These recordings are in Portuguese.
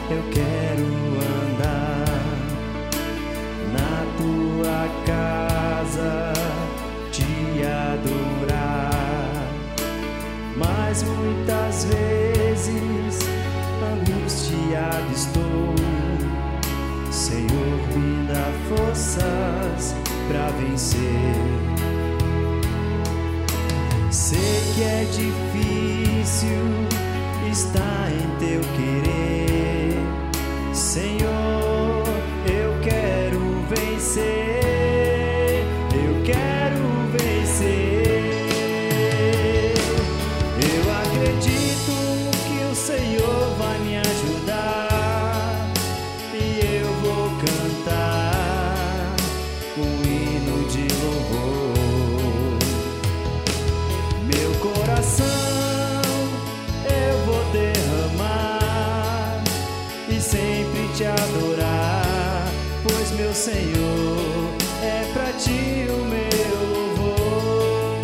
eu quero andar na tua casa, te adorar. Mas muitas vezes angustiado estou, Senhor, me dá forças pra vencer. Sei que é difícil estar em teu querer, Senhor, eu quero vencer, eu quero vencer. Eu acredito que o Senhor vai me ajudar e eu vou cantar um hino de louvor. Meu coração eu vou derramar e sempre te adorar, pois meu Senhor é pra ti o meu louvor.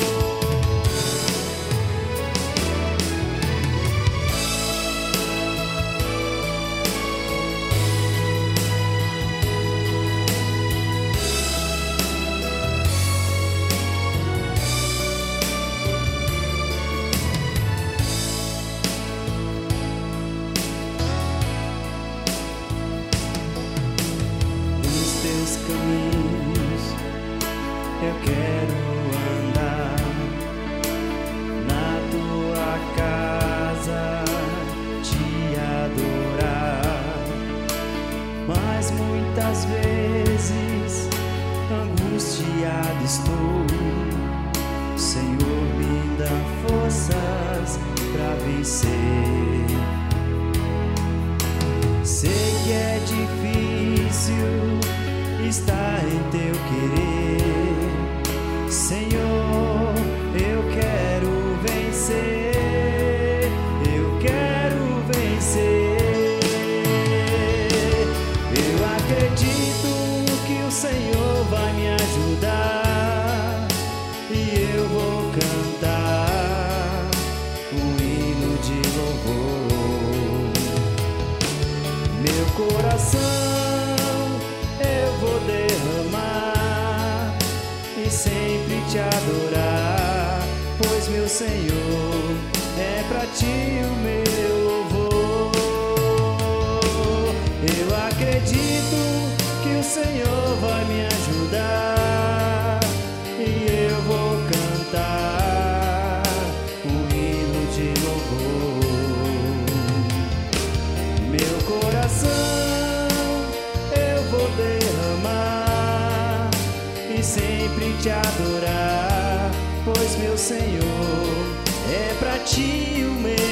Caminhos eu quero andar na tua casa, te adorar. Mas muitas vezes angustiado estou, Senhor, me dá forças pra vencer. Sei que é difícil está em teu querer, Senhor, eu quero vencer, eu quero vencer. Eu acredito que o Senhor vai me ajudar e eu vou cantar um hino de louvor. Meu coração eu vou derramar e sempre te adorar, pois meu Senhor é pra ti o meu louvor. Eu acredito que o Senhor vai me ajudar e eu vou cantar um hino de louvor. Meu coração vou derramar e sempre te adorar, pois meu Senhor é pra ti o meu